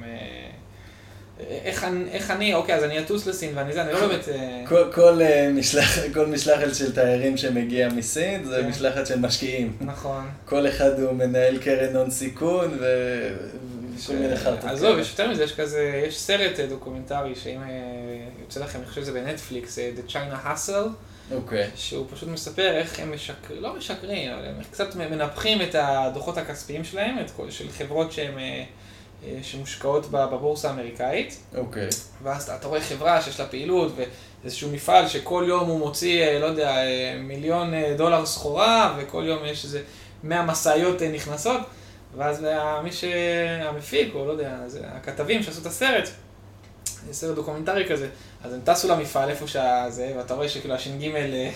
איך, איך אני, אוקיי, אז אני אטוס לסין, ואני זה, אני לא באמת... כל, כל, משלח, כל משלחת של תיירים שמגיע מסין, זה כן. משלחת של משקיעים. נכון. כל אחד הוא מנהל קרן הון סיכון, וכל מיני חרטות. עזוב, יש יותר מזה, יש כזה, יש סרט דוקומנטרי, שאם יוצא לכם, אני חושב שזה בנטפליקס, The China Hustle, אוקיי. שהוא פשוט מספר איך הם משקרים, לא משקרים, אבל הם קצת מנפחים את הדוחות הכספיים שלהם, את כל, של חברות שהן, שמושקעות בבורסה האמריקאית. אוקיי. ואז אתה רואה חברה שיש לה פעילות, ואיזשהו מפעל שכל יום הוא מוציא, לא יודע, מיליון דולר סחורה, וכל יום יש איזה מאה מסעיות נכנסות, ואז מי שהמפיק, או לא יודע, הכתבים שעשו את הסרט, סרט דוקומנטרי כזה, אז הם טסו למפעל איפה שזה, ואתה רואה שכאילו הש"ג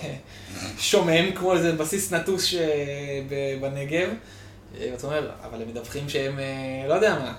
שומם, כמו איזה בסיס נטוש בנגב, ואתה אומר, אבל הם מדווחים שהם, לא יודע מה.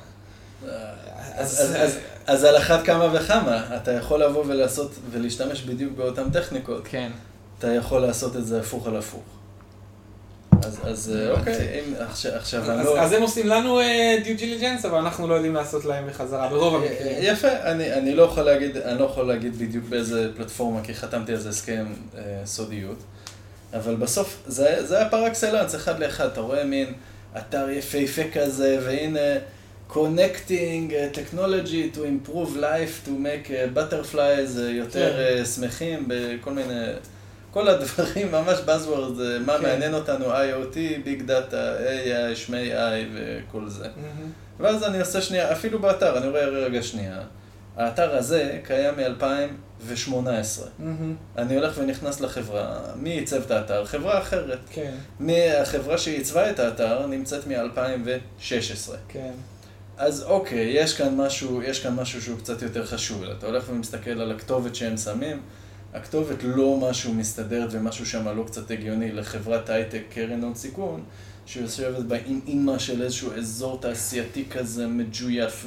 אז על אחת כמה וכמה, אתה יכול לבוא ולעשות, ולהשתמש בדיוק באותן טכניקות. כן. אתה יכול לעשות את זה הפוך על הפוך. אז, אז אוקיי, אם עכשיו, עכשיו אני אז, לא... אז הם עושים לנו דיו דיליג'נס, אבל אנחנו לא יודעים לעשות להם בחזרה, ברוב המקרים. יפה, אני, אני לא יכול להגיד, אני לא יכול להגיד בדיוק באיזה פלטפורמה, כי חתמתי על זה הסכם אה, סודיות, אבל בסוף זה, זה היה פר אקסלנס, אחד לאחד, אתה רואה מין אתר יפהפה כזה, והנה connecting technology to improve life, to make butterflies יותר כן. שמחים בכל מיני... כל הדברים, ממש buzzwords, מה כן. מעניין אותנו, איי או טי, Big Data, איי איי, שמי איי וכל זה. Mm-hmm. ואז אני עושה שנייה, אפילו באתר, אני רואה רגע שנייה, האתר הזה קיים מ-אלפיים ושמונה עשרה. Mm-hmm. אני הולך ונכנס לחברה, מי ייצב את האתר? חברה אחרת. כן. החברה שייצבה את האתר נמצאת מ-אלפיים ושש עשרה. כן. אז אוקיי, יש כאן משהו, יש כאן משהו שהוא קצת יותר חשוב. אתה הולך ומסתכל על הכתובת שהם שמים, הכתובת לא משהו מסתדרת ומשהו שם לא קצת הגיוני לחברת הייטק קרן הון סיכון, שיושבת באימא של איזשהו אזור תעשייתי כזה מג'ויף,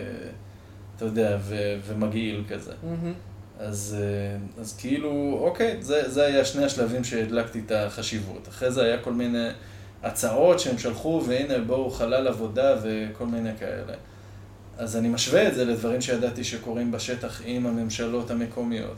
אתה יודע, ו- ומגעיל כזה. Mm-hmm. אז, אז כאילו, אוקיי, זה, זה היה שני השלבים שהדלקתי את החשיבות. אחרי זה היה כל מיני הצעות שהם שלחו, והנה בואו חלל עבודה וכל מיני כאלה. אז אני משווה את זה לדברים שידעתי שקורים בשטח עם הממשלות המקומיות.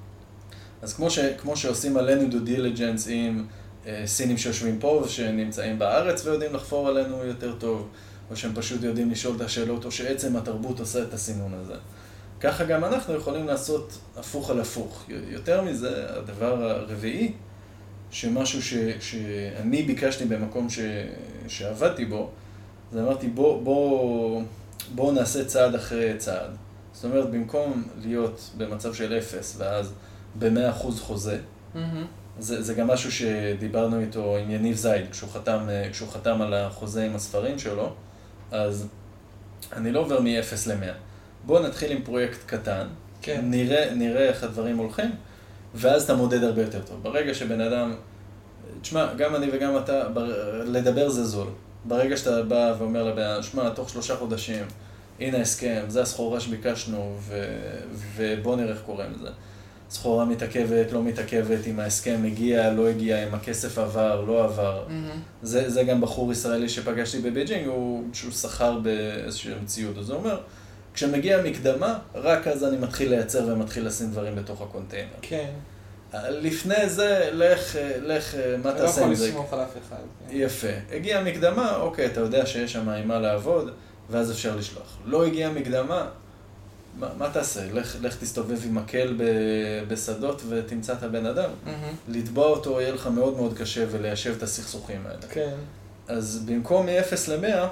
אז כמו, ש, כמו שעושים עלינו דו דיליג'נס עם אה, סינים שיושבים פה ושנמצאים בארץ ויודעים לחפור עלינו יותר טוב, או שהם פשוט יודעים לשאול את השאלות, או שעצם התרבות עושה את הסינון הזה. ככה גם אנחנו יכולים לעשות הפוך על הפוך. יותר מזה, הדבר הרביעי, שמשהו ש, שאני ביקשתי במקום ש, שעבדתי בו, זה אמרתי בוא, בוא, בוא נעשה צעד אחרי צעד. זאת אומרת, במקום להיות במצב של אפס ואז ב-מאה אחוז חוזה. Mm-hmm. זה, זה גם משהו שדיברנו איתו עם יניב זייד, כשהוא חתם, כשהוא חתם על החוזה עם הספרים שלו, אז אני לא עובר מ-אפס ל-מאה. בואו נתחיל עם פרויקט קטן, כן. נראה, נראה איך הדברים הולכים, ואז אתה מודד הרבה יותר טוב. ברגע שבן אדם, תשמע, גם אני וגם אתה, לדבר זה זול. ברגע שאתה בא ואומר לבן, תשמע, תוך שלושה חודשים, הנה הסכם, זה הסחורה שביקשנו, ו... ובוא נראה איך קורה עם זה. סחורה מתעכבת, לא מתעכבת, אם ההסכם הגיע, לא הגיע, אם הכסף עבר, לא עבר. Mm-hmm. זה, זה גם בחור ישראלי שפגשתי בבייג'ינג, הוא, שהוא שכר באיזשהו ציוד. אז הוא אומר, כשמגיע מקדמה, רק אז אני מתחיל לייצר ומתחיל לשים דברים בתוך הקונטיינר. כן. לפני זה, לך, לך, מה תעשה עם זה? לא יכול לסמוך על אף אחד. יפה. הגיע מקדמה, אוקיי, אתה יודע שיש שם עם מה לעבוד, ואז אפשר לשלוח. לא הגיע מקדמה, מה, מה תעשה? לך, לך תסתובב עם מקל ב, בשדות ותמצא את הבן אדם. Mm-hmm. לתבוע אותו יהיה לך מאוד מאוד קשה וליישב את הסכסוכים האלה. כן. אז במקום מ-אפס ל-מאה,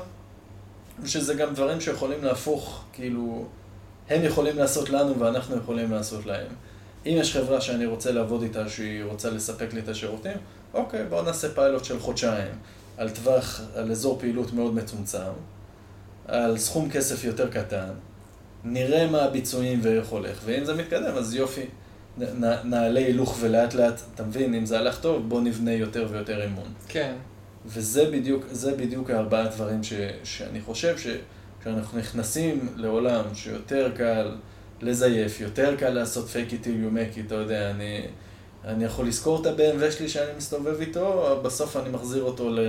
שזה גם דברים שיכולים להפוך, כאילו, הם יכולים לעשות לנו ואנחנו יכולים לעשות להם. אם יש חברה שאני רוצה לעבוד איתה, שהיא רוצה לספק לי את השירותים, אוקיי, בואו נעשה פיילוט של חודשיים, על טווח, על אזור פעילות מאוד מצומצם, על סכום כסף יותר קטן, נראה מה הביצועים ואיך הולך, ואם זה מתקדם, אז יופי, נ, נעלה הילוך ולאט לאט, אתה מבין, אם זה הלך טוב, בוא נבנה יותר ויותר אמון. כן. וזה בדיוק, זה בדיוק הארבעה דברים ש, שאני חושב שכשאנחנו נכנסים לעולם שיותר קל לזייף, יותר קל לעשות fake it till you make it, אתה יודע, אני, אני יכול לזכור את ה-בי אם דאבליו שלי שאני מסתובב איתו, בסוף אני מחזיר אותו ל...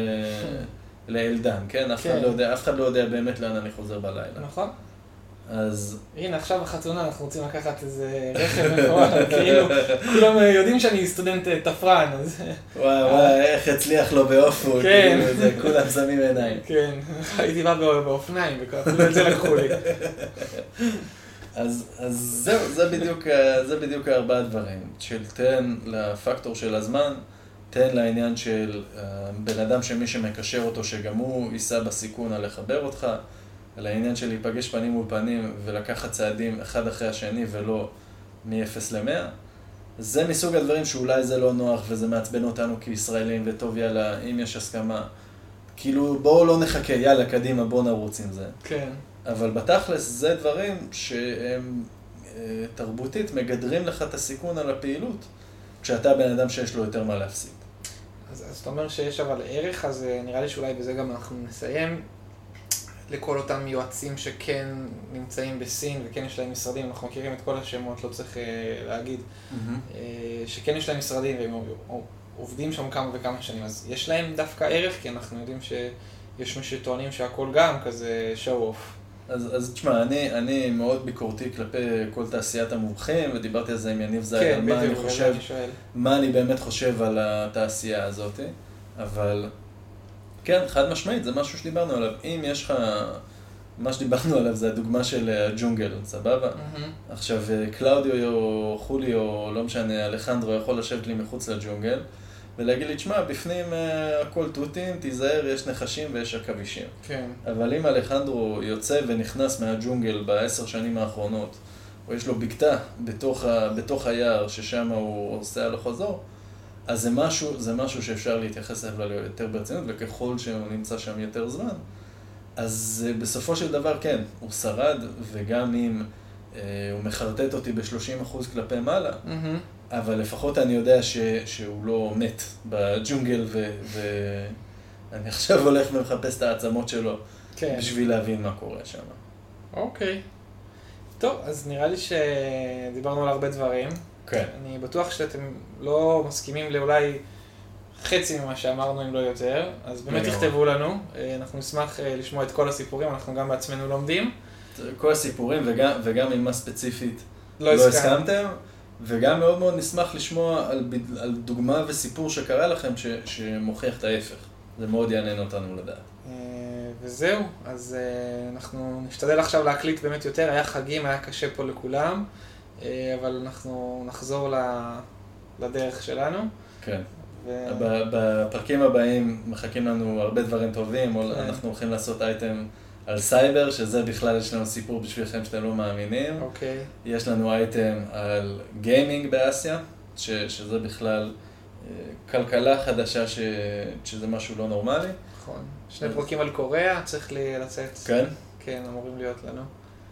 לאלדן, כן? אף אחד לא יודע, אף אחד לא יודע באמת לאן אני חוזר בלילה. נכון. אז... הנה, עכשיו בחתונה אנחנו רוצים לקחת איזה רכב מפורט, כאילו, כולם יודעים שאני סטודנט תפרן, אז... וואי וואי, איך הצליח לו באופו, כן. כאילו, זה כולם שמים עיניים. כן, הייתי בא באופניים, וכאילו את זה לקחו לי. אז, אז זהו, זה בדיוק, זה בדיוק ארבעה דברים, של תן לפקטור של הזמן, תן לעניין של בן אדם שמי שמקשר אותו, שגם הוא יישא בסיכון על לחבר אותך, על העניין של להיפגש פנים מול פנים ולקחת צעדים אחד אחרי השני ולא מ-אפס ל-מאה. זה מסוג הדברים שאולי זה לא נוח וזה מעצבן אותנו כישראלים וטוב יאללה, אם יש הסכמה, כאילו בואו לא נחכה, יאללה קדימה בואו נרוץ עם זה. כן. אבל בתכלס זה דברים שהם תרבותית מגדרים לך את הסיכון על הפעילות, כשאתה בן אדם שיש לו יותר מה להפסיד. אז, אז אתה אומר שיש אבל ערך, אז נראה לי שאולי בזה גם אנחנו נסיים. לכל אותם יועצים שכן נמצאים בסין וכן יש להם משרדים, אנחנו מכירים את כל השמות, לא צריך uh, להגיד, mm-hmm. uh, שכן יש להם משרדים והם עובדים שם כמה וכמה שנים, אז יש להם דווקא ערך, כי אנחנו יודעים שיש מי שטוענים שהכל גם כזה show off. אז, אז תשמע, אני, אני מאוד ביקורתי כלפי כל תעשיית המומחים, ודיברתי על זה עם יניב זייד, כן, על מה אני חושב, מה אני באמת חושב על התעשייה הזאת, אבל כן, חד משמעית, זה משהו שדיברנו עליו. אם יש לך, מה שדיברנו עליו זה הדוגמה של הג'ונגל, סבבה? Mm-hmm. עכשיו, קלאודיו או חולי או לא משנה, אלחנדרו יכול לשבת לי מחוץ לג'ונגל, ולהגיד לי, תשמע, בפנים הכל תותים, תיזהר, יש נחשים ויש עכבישים. כן. אבל אם אלחנדרו יוצא ונכנס מהג'ונגל בעשר שנים האחרונות, או יש לו בקתה בתוך, ה, בתוך היער ששם הוא עושה על החוזור, אז זה משהו, זה משהו שאפשר להתייחס אליו יותר ברצינות, וככל שהוא נמצא שם יותר זמן, אז בסופו של דבר כן, הוא שרד, וגם אם אה, הוא מחרטט אותי ב-שלושים אחוז כלפי מעלה, mm-hmm. אבל לפחות אני יודע ש, שהוא לא מת בג'ונגל, ו, ואני עכשיו הולך ומחפש את העצמות שלו, כן. בשביל להבין מה קורה שם. אוקיי. טוב, אז נראה לי שדיברנו על הרבה דברים. כן. אני בטוח שאתם לא מסכימים לאולי חצי ממה שאמרנו, אם לא יותר, אז באמת תכתבו לנו, אנחנו נשמח לשמוע את כל הסיפורים, אנחנו גם בעצמנו לומדים. כל הסיפורים, וגם, וגם עם מה ספציפית לא, לא הסכמתם, וגם מאוד מאוד נשמח לשמוע על, על דוגמה וסיפור שקרה לכם ש, שמוכיח את ההפך. זה מאוד יעניין אותנו לדעת. וזהו, אז אנחנו נשתדל עכשיו להקליט באמת יותר, היה חגים, היה קשה פה לכולם, אבל אנחנו נחזור לדרך שלנו. כן. ו... בפרקים הבאים מחכים לנו הרבה דברים טובים, כן. אנחנו הולכים לעשות אייטם על סייבר, שזה בכלל יש לנו סיפור בשבילכם שאתם לא מאמינים. אוקיי. יש לנו אייטם על גיימינג באסיה, ש... שזה בכלל כלכלה חדשה, ש... שזה משהו לא נורמלי. נכון. שני אז... פרקים על קוריאה, צריך לצאת. כן? כן, אמורים להיות לנו.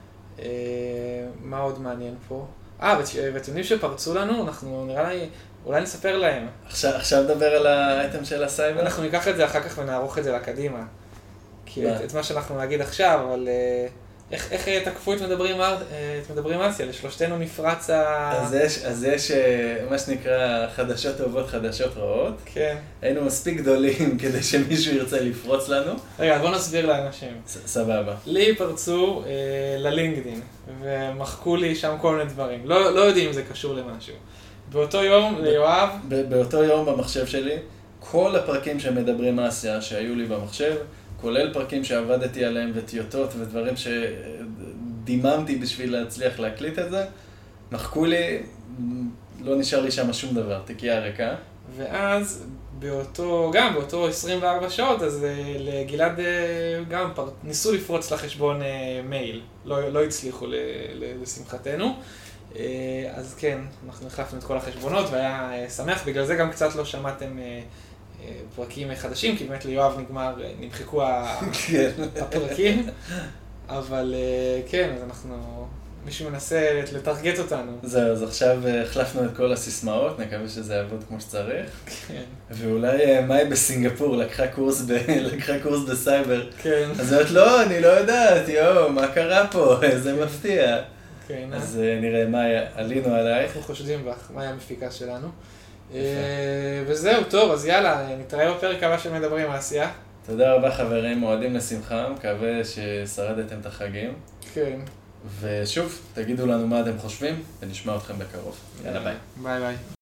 מה עוד מעניין פה? אה, ואתם יודעים שפרצו לנו, אנחנו נראה לי, אולי נספר להם. עכשיו, עכשיו נדבר על האייטם של הסייבר? אנחנו ניקח את זה אחר כך ונערוך את זה לקדימה. כי את, את מה שאנחנו נגיד עכשיו, אבל איך, איך תקפו את מדברים, את מדברים אסיה? לשלושתנו נפרץ ה... אז יש, אז יש מה שנקרא חדשות טובות, חדשות רעות. כן. היינו מספיק גדולים כדי שמישהו ירצה לפרוץ לנו. רגע, בוא נסביר לאנשים. ס, סבבה. לי פרצו אה, ללינקדין, ומחקו לי שם כל מיני דברים. לא, לא יודעים אם זה קשור למשהו. באותו יום, ליואב... באותו יום במחשב שלי, כל הפרקים שמדברים אסיה שהיו לי במחשב, כולל פרקים שעבדתי עליהם וטיוטות ודברים שדיממתי בשביל להצליח להקליט את זה, מחקו לי, לא נשאר לי שם שום דבר, תקיעה ריקה. ואז באותו, גם באותו עשרים וארבע שעות, אז לגלעד גם פר... ניסו לפרוץ לחשבון מייל, לא, לא הצליחו לשמחתנו. אז כן, אנחנו החלפנו את כל החשבונות והיה שמח, בגלל זה גם קצת לא שמעתם פרקים חדשים, כי באמת ליואב נגמר, נמחקו הפרקים, אבל כן, אז אנחנו, מישהו מנסה לטרגט אותנו. זהו, אז עכשיו החלפנו את כל הסיסמאות, נקווה שזה יעבוד כמו שצריך. כן. ואולי מאי בסינגפור לקחה קורס, ב... לקחה קורס בסייבר. כן. אז אומרת, לא, אני לא יודעת, יואו, מה קרה פה? זה מפתיע. כן. אז נראה, מאי, עלינו עלייך. אנחנו חושדים בך, מאי המפיקה שלנו. וזהו, טוב, אז יאללה, נתראה בפרק הבא שמדברים אסיה. תודה רבה חברים, מועדים לשמחה, מקווה ששרדתם את החגים. כן. ושוב, תגידו לנו מה אתם חושבים, ונשמע אתכם בקרוב. יאללה ביי. ביי ביי.